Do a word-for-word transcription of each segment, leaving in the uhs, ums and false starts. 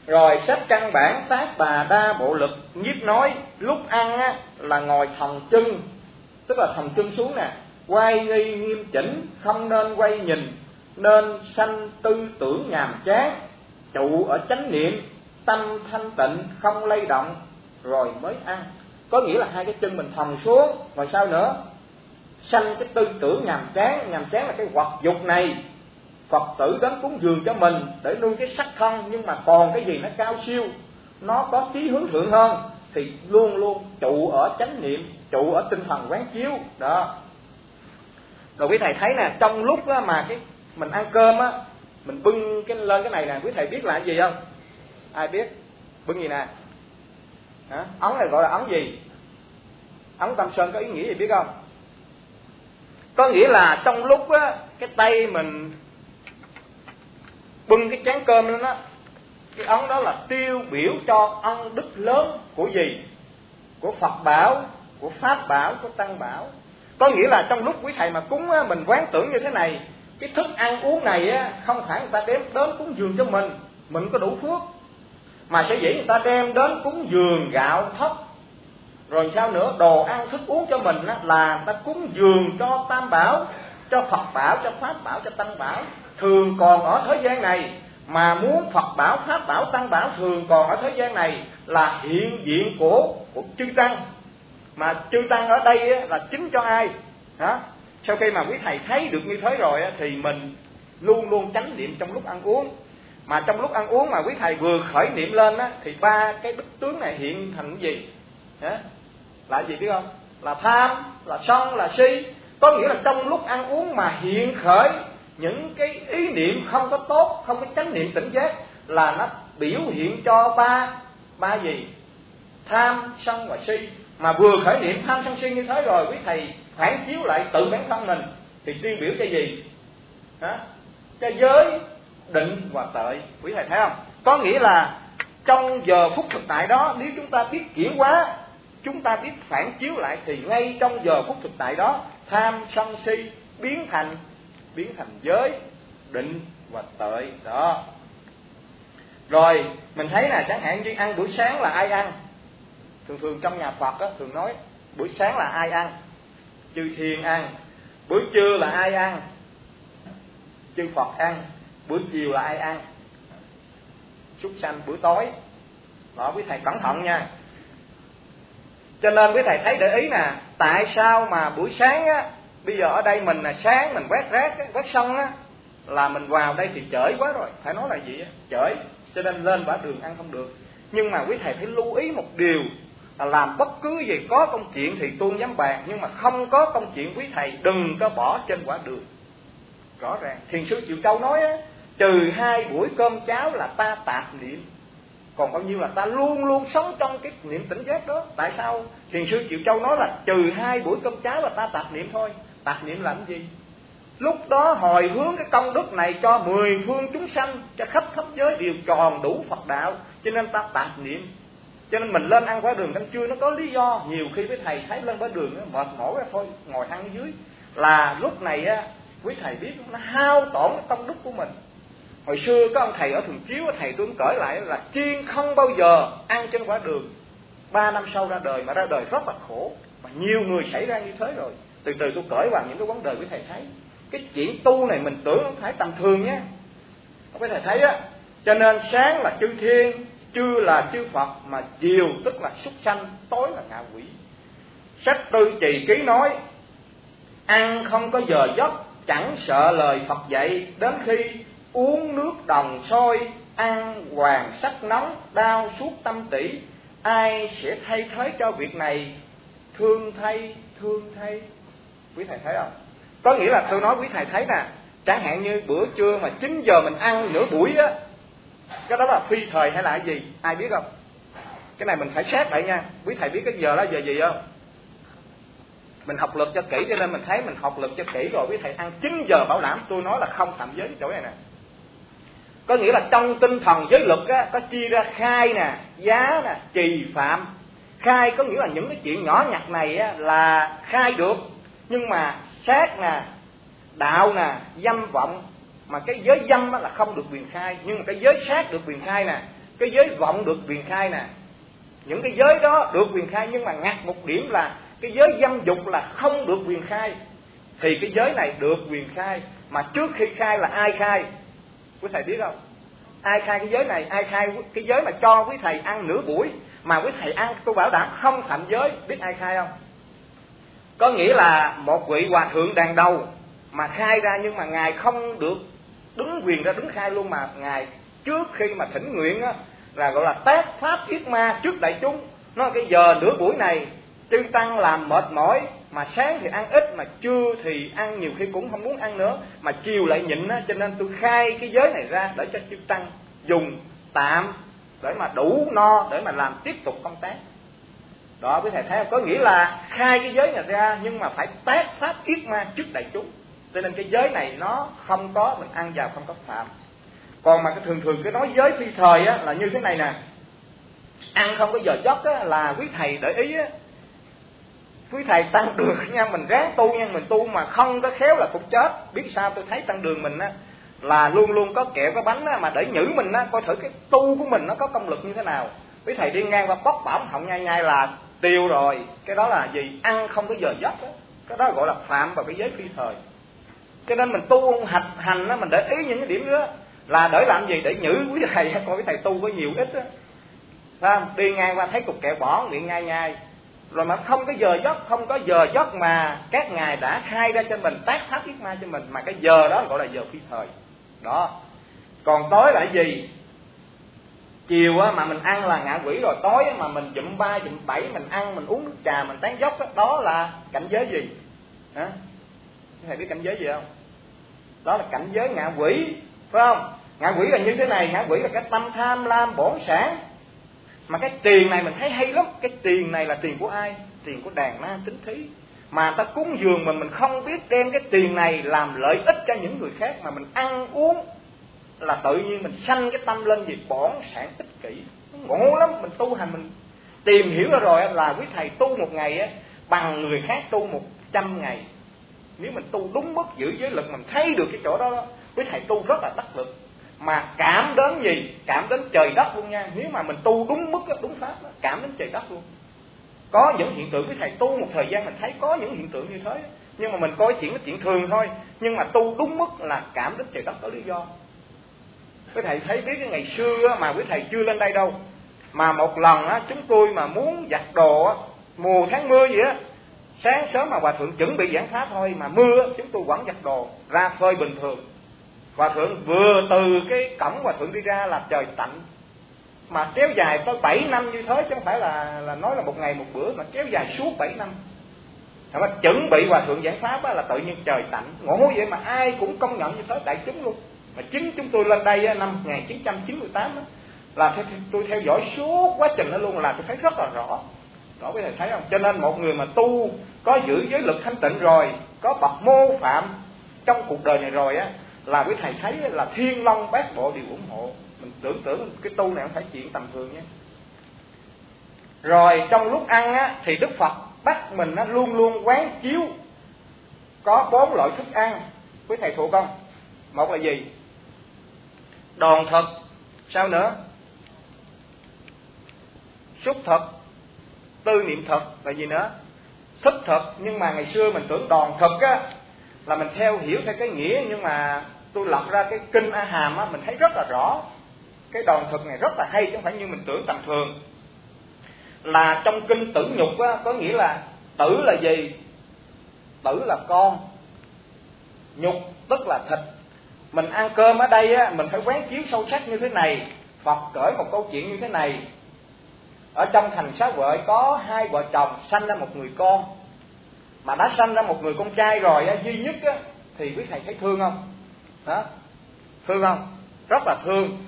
Rồi sách căn bản tác bà đa bộ lực nhiếp nói lúc ăn á, là ngồi thòng chân, tức là thòng chân xuống nè, quay nghi nghiêm chỉnh, không nên quay nhìn, nên sanh tư tưởng nhàm chán, trụ ở chánh niệm, tâm thanh tịnh, không lay động, rồi mới ăn. Có nghĩa là hai cái chân mình thòng xuống, rồi sao nữa? Sanh cái tư tưởng nhàm chán, nhàm chán là cái hoặc dục này. Phật tử đến cúng dường cho mình để nuôi cái sắc thân, nhưng mà còn cái gì nó cao siêu, nó có chí hướng thượng hơn, thì luôn luôn trụ ở chánh niệm, trụ ở tinh thần quán chiếu đó. Rồi quý thầy thấy nè, trong lúc đó mà cái mình ăn cơm á, mình bưng cái lên cái này nè, quý thầy biết là cái gì không? Ai biết? Bưng gì nè? Hả? Ấn này gọi là ấn gì? Ấn Tam Sơn có ý nghĩa gì biết không? Có nghĩa là trong lúc á, cái tay mình bưng cái chén cơm lên đó, cái ấn đó là tiêu biểu cho ân đức lớn của gì? Của Phật bảo, của Pháp bảo, của Tăng bảo. Có nghĩa là trong lúc quý thầy mà cúng á, mình quán tưởng như thế này, cái thức ăn uống này á, không phải người ta đem đến cúng dường cho mình, mình có đủ phước, mà sẽ dĩ người ta đem đến cúng dường gạo thóc, rồi sao nữa, đồ ăn thức uống cho mình á, là người ta cúng dường cho Tam bảo, cho Phật bảo, cho Pháp bảo, cho Tăng bảo. Thường còn ở thế gian này, mà muốn Phật bảo, Pháp bảo, Tăng bảo thường còn ở thế gian này là hiện diện của của chư tăng. Mà chư tăng ở đây á, là chính cho ai? Đó. Sau khi mà quý thầy thấy được như thế rồi á, thì mình luôn luôn chánh niệm trong lúc ăn uống. Mà trong lúc ăn uống mà quý thầy vừa khởi niệm lên á, thì ba cái đức tướng này hiện thành cái gì? Đó. Là gì biết không? Là tham, là sân, là si. Có nghĩa là trong lúc ăn uống mà hiện khởi những cái ý niệm không có tốt, không có chánh niệm tỉnh giác, là nó biểu hiện cho ba ba gì? Tham, sân và si. Mà vừa khởi niệm tham sân si như thế rồi, quý thầy phản chiếu lại tự bản thân mình, thì tiêu biểu cho gì? Đó. Cho giới, định và tuệ. Quý thầy thấy không? Có nghĩa là trong giờ phút thực tại đó, nếu chúng ta biết chuyển hóa, chúng ta biết phản chiếu lại, thì ngay trong giờ phút thực tại đó, tham sân si biến thành biến thành giới, định và tuệ đó. Rồi mình thấy là chẳng hạn như ăn buổi sáng là ai ăn? Thường thường trong nhà Phật á, thường nói buổi sáng là ai ăn? Chư Thiên ăn. Buổi trưa là ai ăn? Chư Phật ăn. Buổi chiều là ai ăn? Súc sanh buổi tối. Đó, quý thầy cẩn thận nha. Cho nên quý thầy thấy để ý nè, tại sao mà buổi sáng á, bây giờ ở đây mình là sáng mình quét rác, quét sân á, là mình vào đây thì chởi quá rồi, phải nói là gì á, chởi, cho nên lên bả đường ăn không được. Nhưng mà quý thầy phải lưu ý một điều là làm bất cứ gì có công chuyện thì tôi dám bàn, nhưng mà không có công chuyện quý thầy đừng có bỏ trên quả đường. Rõ ràng Thiền sư Triệu Châu nói á, trừ hai buổi cơm cháo là ta tạp niệm, còn bao nhiêu là ta luôn luôn sống trong cái niệm tỉnh giác đó. Tại sao Thiền sư Triệu Châu nói là trừ hai buổi cơm cháo là ta tạp niệm thôi? Tạp niệm là cái gì? Lúc đó hồi hướng cái công đức này cho mười phương chúng sanh, cho khắp khắp giới đều tròn đủ Phật đạo, cho nên ta tạp niệm. Cho nên mình lên ăn quả đường canh trưa nó có lý do. Nhiều khi với thầy thấy lên quả đường mệt mỏi ra thôi, ngồi ăn ở dưới, là lúc này á, quý thầy biết nó hao tổn cái công đức của mình. Hồi xưa có ông thầy ở Thường Chiếu, thầy tôi cũng cởi lại là chuyên không bao giờ ăn trên quả đường. Ba năm sau ra đời, mà ra đời rất là khổ, mà nhiều người xảy ra như thế rồi. Từ từ tôi cởi vào những cái vấn đề quý thầy thấy. Cái chuyện tu này mình tưởng không phải tầm thường nhé. Quý thầy thấy á, cho nên sáng là chư thiên, trưa là chư Phật, mà chiều tức là súc sanh, tối là ngạ quỷ. Sách Tư Trì Ký nói, ăn không có giờ giấc, chẳng sợ lời Phật dạy, đến khi uống nước đồng sôi, ăn hoàng sắc nóng, đau suốt tâm tỷ, ai sẽ thay thế cho việc này? Thương thay, thương thay. Quý thầy thấy không? Có nghĩa là tôi nói quý thầy thấy nè, chẳng hạn như bữa trưa mà chín giờ mình ăn nửa buổi á, cái đó là phi thời hay là cái gì? Ai biết không? Cái này mình phải xét lại nha. Quý thầy biết cái giờ đó giờ gì không? Mình học lực cho kỹ, cho nên mình thấy mình học lực cho kỹ rồi. Quý thầy ăn chín giờ bảo đảm, tôi nói là không phạm giới chỗ này nè. Có nghĩa là trong tinh thần giới luật á, có chia ra khai nè, giá nè, trì phạm. Khai có nghĩa là những cái chuyện nhỏ nhặt này á, là khai được, nhưng mà sát nè, đạo nè, dâm vọng, mà cái giới dâm á, là không được quyền khai, nhưng mà cái giới sát được quyền khai nè. cái giới vọng được quyền khai nè, những cái giới đó được quyền khai, nhưng mà ngặt một điểm là cái giới dâm dục là không được quyền khai. Thì cái giới này được quyền khai, mà trước khi khai là ai khai? Quý thầy biết không? Ai khai cái giới này? Ai khai cái giới mà cho quý thầy ăn nửa buổi, mà quý thầy ăn tôi bảo đảm không phạm giới? Biết ai khai không? Có nghĩa là một vị hòa thượng đàn đầu mà khai ra, nhưng mà ngài không được đứng quyền ra đứng khai luôn, mà ngài trước khi mà thỉnh nguyện á, là gọi là tác pháp yết ma trước đại chúng. Nói cái giờ nửa buổi này chư tăng làm mệt mỏi, mà sáng thì ăn ít, mà trưa thì ăn nhiều khi cũng không muốn ăn nữa, mà chiều lại nhịn á, cho nên tôi khai cái giới này ra để cho chư tăng dùng tạm để mà đủ no để mà làm tiếp tục công tác. Đó quý thầy thấy không? Có nghĩa là khai cái giới này ra, nhưng mà phải tác pháp yết ma trước đại chúng. Cho nên cái giới này nó không có, mình ăn vào không có phạm. Còn mà cái thường thường cái nói giới phi thời á, là như thế này nè. Ăn không có giờ giấc á, là quý thầy để ý á, quý thầy tăng đường nha, mình ráng tu nha, mình tu mà không có khéo là cũng chết. Biết sao tôi thấy tăng đường mình á là luôn luôn có kẹo có bánh á, mà để nhử mình á, coi thử cái tu của mình nó có công lực như thế nào. Quý thầy đi ngang qua bóc bỏng họng nhai nhai là tiêu rồi. Cái đó là gì? Ăn không có giờ giấc á, cái đó gọi là phạm vào cái giới phi thời. Cho nên mình tu hành hành á, mình để ý những cái điểm đó là để làm gì? Để nhử quý thầy, coi quý thầy tu có nhiều ít á. Sao? Đi ngang qua thấy cục kẹo bỏ miệng nhai nhai, rồi mà không có giờ giấc, không có giờ giấc mà các ngài đã khai ra cho mình, tác pháp yết ma cho mình, mà cái giờ đó gọi là giờ phi thời. Đó. Còn tối là cái gì? Chiều á, mà mình ăn là ngạ quỷ rồi, tối á, mà mình dụm ba dụm bảy mình ăn, mình uống nước trà, mình tán dốc đó, đó là cảnh giới gì? Hả? Thầy biết cảnh giới gì không? Đó là cảnh giới ngạ quỷ, phải không? Ngạ quỷ là như thế này, ngạ quỷ là cái tâm tham lam bổn sản. Mà cái tiền này mình thấy hay lắm, cái tiền này là tiền của ai? Tiền của đàn na tính thí. Mà ta cúng dường mà mình không biết đem cái tiền này làm lợi ích cho những người khác, mà mình ăn uống là tự nhiên mình sanh cái tâm lên gì? Bổn sản ích kỷ. Ngộ lắm. Mình tu hành mình tìm hiểu ra rồi là quý thầy tu một ngày á, bằng người khác tu một trăm ngày. Nếu mình tu đúng mức giữ giới lực, mình thấy được cái chỗ đó, đó quý thầy tu rất là đắc lực. Mà cảm đến gì? Cảm đến trời đất luôn nha. Nếu mà mình tu đúng mức, đúng pháp, cảm đến trời đất luôn. Có những hiện tượng quý thầy tu một thời gian mình thấy có những hiện tượng như thế, nhưng mà mình coi chuyện cái chuyện thường thôi. Nhưng mà tu đúng mức là cảm đến trời đất có lý do. Quý thầy thấy biết cái ngày xưa mà quý thầy chưa lên đây đâu, mà một lần á, chúng tôi mà muốn giặt đồ á, mùa tháng mưa vậy á, sáng sớm mà hòa thượng chuẩn bị giảng pháp thôi, mà mưa chúng tôi vẫn giặt đồ ra phơi bình thường. Hòa thượng vừa từ cái cổng hòa thượng đi ra là trời tạnh, mà kéo dài tới bảy năm như thế, chứ không phải là là nói là một ngày một bữa, mà kéo dài suốt bảy năm. Mà chuẩn bị hòa thượng giảng pháp á, là tự nhiên trời tạnh. Ngộ vậy mà ai cũng công nhận như thế, đại chúng luôn. Mà chính chúng tôi lên đây á, năm một nghìn chín trăm chín mươi tám á, là tôi theo dõi suốt quá trình đó luôn, là tôi thấy rất là rõ. Đó quý thầy thấy không? Cho nên một người mà tu có giữ giới lực thanh tịnh rồi, có bậc mô phạm trong cuộc đời này rồi á, là quý thầy thấy là thiên long bát bộ đều ủng hộ. Mình tưởng tưởng cái tu này không phải chuyện tầm thường nhé. Rồi trong lúc ăn á, thì Đức Phật bắt mình á, luôn luôn quán chiếu có bốn loại thức ăn. Quý thầy thuộc không? Một là gì? Đòn thực. Sao nữa? Xúc thực. Tư niệm thực. Là gì nữa? Thức thực. Nhưng mà ngày xưa mình tưởng đòn thực á, là mình theo hiểu theo cái nghĩa, nhưng mà tôi lật ra cái kinh A Hàm á, mình thấy rất là rõ. Cái đòn thực này rất là hay, chứ không phải như mình tưởng tầm thường. Là trong kinh Tử Nhục á, có nghĩa là tử là gì? Tử là con, nhục tức là thịt. Mình ăn cơm ở đây á, mình phải quán chiếu sâu sắc như thế này. Phật kể một câu chuyện như thế này. Ở trong thành Xá Huệ có hai vợ chồng sanh ra một người con. Mà đã sanh ra một người con trai rồi á, duy nhất á, thì quý thầy thấy thương không? Hả? Thương không? Rất là thương.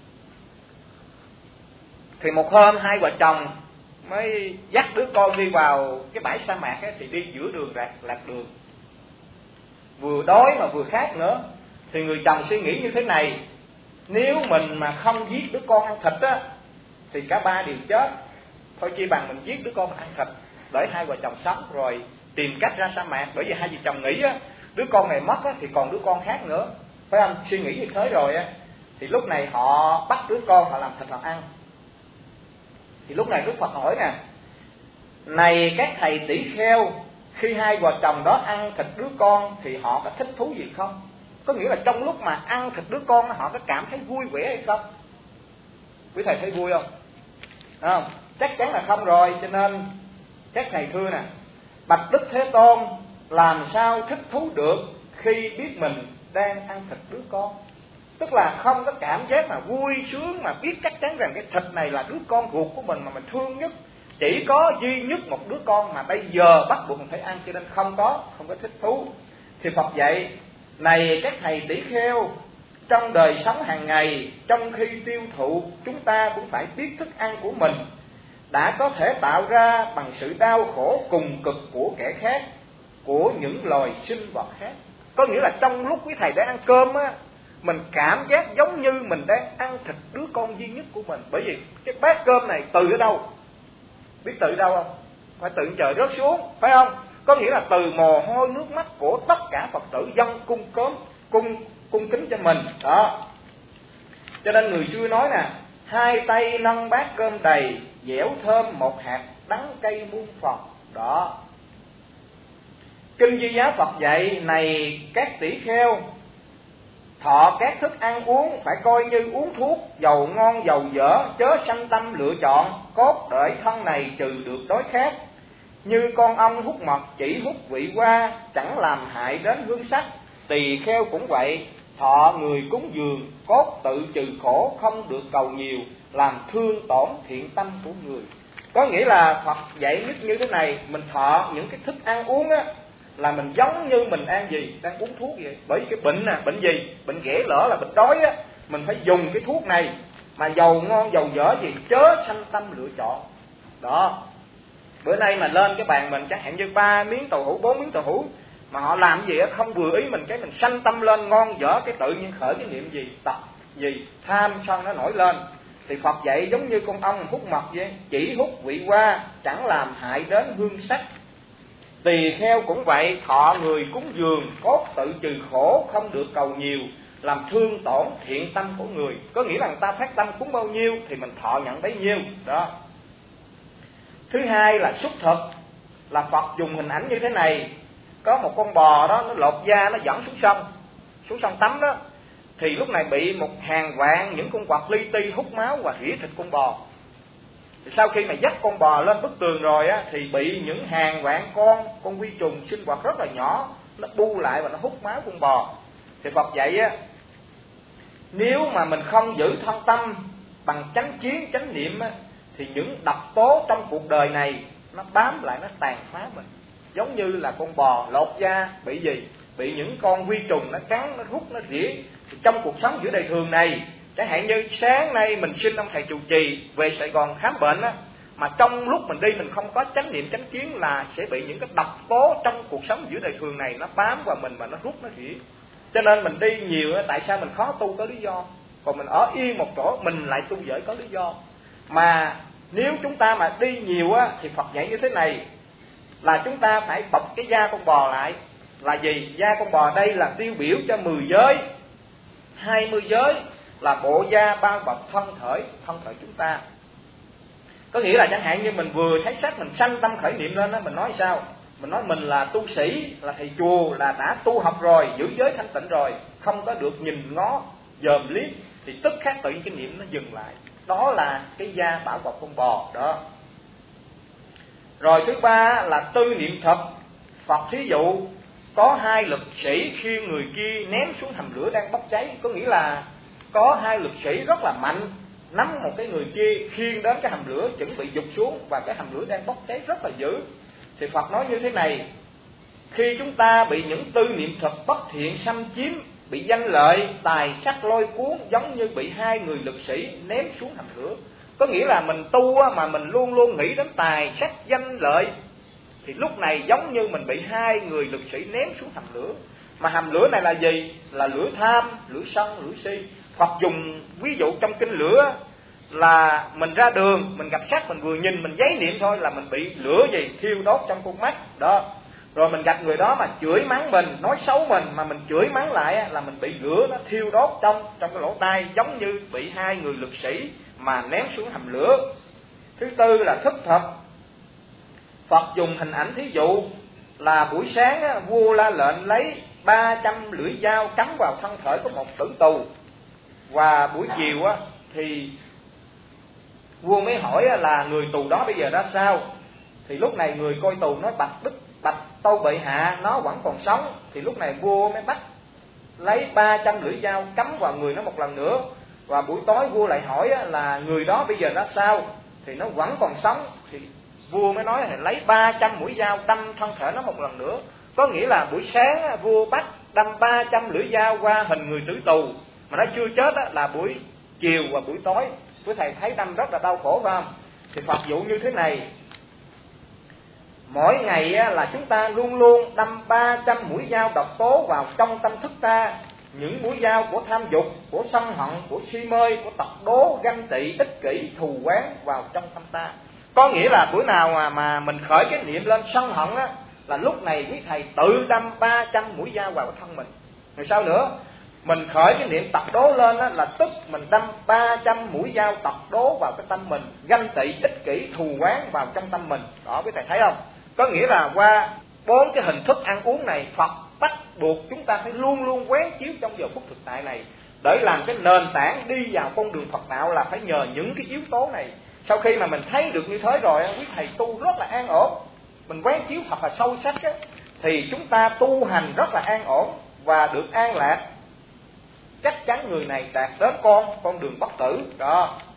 Thì một hôm hai vợ chồng mới dắt đứa con đi vào cái bãi sa mạc ấy, thì đi giữa đường lạc, lạc đường. Vừa đói mà vừa khát nữa. Thì người chồng suy nghĩ như thế này: nếu mình mà không giết đứa con ăn thịt á, thì cả ba đều chết. Thôi chi bằng mình giết đứa con ăn thịt, để hai vợ chồng sống rồi tìm cách ra sa mạc. Bởi vì hai vợ chồng nghĩ á, đứa con này mất á, thì còn đứa con khác nữa, phải không? Suy nghĩ như thế rồi á, thì lúc này họ bắt đứa con họ làm thịt họ ăn. Thì lúc này Đức Phật hỏi nè, này các thầy tỷ kheo, khi hai vợ chồng đó ăn thịt đứa con thì họ có thích thú gì không? Có nghĩa là trong lúc mà ăn thịt đứa con họ có cảm thấy vui vẻ hay không? Quý thầy thấy vui không? Không? Chắc chắn là không rồi. Cho nên các thầy thưa nè, bạch Đức Thế Tôn, làm sao thích thú được khi biết mình đang ăn thịt đứa con? Tức là không có cảm giác mà vui sướng, mà biết chắc chắn rằng cái thịt này là đứa con ruột của mình mà mình thương nhất, chỉ có duy nhất một đứa con mà bây giờ bắt buộc mình phải ăn, cho nên không có không có thích thú. Thì Phật dạy, này các thầy tỷ kheo, trong đời sống hàng ngày, trong khi tiêu thụ, chúng ta cũng phải biết thức ăn của mình đã có thể tạo ra bằng sự đau khổ cùng cực của kẻ khác, của những loài sinh vật khác. Có nghĩa là trong lúc quý thầy đang ăn cơm á, mình cảm giác giống như mình đang ăn thịt đứa con duy nhất của mình. Bởi vì cái bát cơm này từ ở đâu? Biết từ đâu không? Phải từ trời rớt xuống, phải không? Có nghĩa là từ mồ hôi nước mắt của tất cả Phật tử dâng cung cơm, cung cung kính cho mình đó. Cho nên người xưa nói nè, hai tay nâng bát cơm đầy, dẻo thơm một hạt đắng cay muôn phần đó. Kinh Di Giá Phật dạy, này các tỷ kheo, thọ các thức ăn uống phải coi như uống thuốc, dầu ngon dầu dở, chớ sanh tâm lựa chọn, cốt đợi thân này trừ được đói khát. Như con ong hút mật chỉ hút vị hoa, chẳng làm hại đến hương sắc. Tỳ kheo cũng vậy, thọ người cúng dường, cốt tự trừ khổ, không được cầu nhiều, làm thương tổn thiện tâm của người. Có nghĩa là Phật dạy nhất như thế này, mình thọ những cái thức ăn uống á, là mình giống như mình ăn gì? Đang uống thuốc vậy. Bởi vì cái bệnh nè, bệnh gì? Bệnh ghẻ lỡ là bệnh đói á, mình phải dùng cái thuốc này. Mà dầu ngon dầu dở gì, chớ sanh tâm lựa chọn. Đó. Bữa nay mà lên cái bàn mình chẳng hạn như ba miếng tàu hũ, bốn miếng tàu hũ, mà họ làm gì á không vừa ý mình, cái mình sanh tâm lên ngon dở, cái tự nhiên khởi cái niệm gì? Tập gì? Tham sân nó nổi lên. Thì Phật dạy giống như con ong hút mật vậy, chỉ hút vị hoa, chẳng làm hại đến hương sắc. Tỳ kheo cũng vậy, thọ người cúng dường, cốt tự trừ khổ, không được cầu nhiều, làm thương tổn thiện tâm của người. Có nghĩa là người ta phát tâm cúng bao nhiêu thì mình thọ nhận bấy nhiêu đó. Thứ hai là xúc thực, là Phật dùng hình ảnh như thế này. Có một con bò đó, nó lột da, nó dẫn xuống sông, xuống sông tắm đó. Thì lúc này bị một hàng vạn những con quạt li ti hút máu và rỉa thịt con bò. Thì sau khi mà dắt con bò lên bức tường rồi á, thì bị những hàng vạn con con vi trùng sinh vật rất là nhỏ nó bu lại và nó hút máu con bò. Thì Phật dạy á, nếu mà mình không giữ thân tâm bằng chánh chiến chánh niệm á, thì những độc tố trong cuộc đời này nó bám lại, nó tàn phá mình. Giống như là con bò lột da bị gì? Bị những con vi trùng nó cắn, nó rút, nó rỉa. Thì trong cuộc sống giữa đời thường này, chẳng hạn như sáng nay mình xin ông thầy trụ trì về Sài Gòn khám bệnh á, mà trong lúc mình đi mình không có chánh niệm chánh kiến là sẽ bị những cái độc tố trong cuộc sống giữa đời thường này nó bám vào mình và nó rút, nó rỉa. Cho nên mình đi nhiều á, tại sao mình khó tu có lý do, còn mình ở yên một chỗ mình lại tu dễ có lý do. Mà nếu chúng ta mà đi nhiều á, thì Phật dạy như thế này, là chúng ta phải bọc cái da con bò lại. Là gì? Da con bò đây là tiêu biểu cho mười giới, hai mươi giới là bộ da bao bọc thân thể, thân thể chúng ta. Có nghĩa là chẳng hạn như mình vừa thấy sắc mình sanh tâm khởi niệm lên đó, mình nói sao? Mình nói mình là tu sĩ, là thầy chùa, là đã tu học rồi, giữ giới thanh tịnh rồi, không có được nhìn ngó, dòm liếc, thì tức khắc tự nhiên cái niệm nó dừng lại. Đó là cái da bảo bọc con bò đó. Rồi thứ ba là tư niệm thật. Phật thí dụ có hai lực sĩ khiêng người kia ném xuống hầm lửa đang bốc cháy. Có nghĩa là có hai lực sĩ rất là mạnh nắm một cái người kia khiêng đến cái hầm lửa chuẩn bị giục xuống, và cái hầm lửa đang bốc cháy rất là dữ. Thì Phật nói như thế này, khi chúng ta bị những tư niệm thật bất thiện xâm chiếm, bị danh lợi, tài sắc lôi cuốn, giống như bị hai người lực sĩ ném xuống hầm lửa. Có nghĩa là mình tu mà mình luôn luôn nghĩ đến tài sắc danh lợi, thì lúc này giống như mình bị hai người lực sĩ ném xuống hầm lửa. Mà hầm lửa này là gì? Là lửa tham, lửa sân, lửa si. Phật dùng ví dụ trong kinh lửa là mình ra đường, mình gặp sắc, mình vừa nhìn mình giấy niệm thôi là mình bị lửa gì thiêu đốt trong con mắt đó. rồi mình gặp người đó mà chửi mắng mình, nói xấu mình, mà mình chửi mắng lại là mình bị lửa nó thiêu đốt trong trong cái lỗ tai, giống như bị hai người lực sĩ mà ném xuống hầm lửa. Thứ tư là thức thật. Phật dùng hình ảnh thí dụ là buổi sáng á, vua ra lệnh lấy ba trăm lưỡi dao cắm vào thân thể của một tử tù, và buổi chiều á, thì vua mới hỏi là người tù đó bây giờ ra sao. Thì lúc này người coi tù nói bạch đức bạch tâu bệ hạ, nó vẫn còn sống. Thì lúc này vua mới bắt lấy ba trăm lưỡi dao cắm vào người nó một lần nữa. Và buổi tối vua lại hỏi là người đó bây giờ ra sao, thì nó vẫn còn sống. Thì vua mới nói là lấy ba trăm mũi dao đâm thân thể nó một lần nữa. Có nghĩa là buổi sáng vua bắt đâm ba trăm lưỡi dao qua hình người tử tù mà nó chưa chết, là buổi chiều và buổi tối. Quý thầy thấy đâm rất là đau khổ phải không? Thì Phật dụ như thế này: mỗi ngày là chúng ta luôn luôn đâm ba trăm mũi dao độc tố vào trong tâm thức ta. Những mũi dao của tham dục, của sân hận, của si mê, của tật đố, ganh tị, ích kỷ, thù oán vào trong tâm ta. Có nghĩa là bữa nào mà, mà mình khởi cái niệm lên sân hận á, là lúc này quý thầy tự đâm ba trăm mũi dao vào cái thân mình. Rồi sao nữa? Mình khởi cái niệm tật đố lên á, là tức mình đâm ba trăm mũi dao tật đố vào cái tâm mình, ganh tị, ích kỷ, thù oán vào trong tâm mình. Đó, quý thầy thấy không? Có nghĩa là qua bốn cái hình thức ăn uống này, Phật bắt buộc chúng ta phải luôn luôn quán chiếu trong giờ phút thực tại này, để làm cái nền tảng đi vào con đường Phật đạo là phải nhờ những cái yếu tố này. Sau khi mà mình thấy được như thế rồi, quý thầy tu rất là an ổn, mình quán chiếu thật là sâu sắc á, thì chúng ta tu hành rất là an ổn và được an lạc. Chắc chắn người này đạt đến con con đường bất tử đó.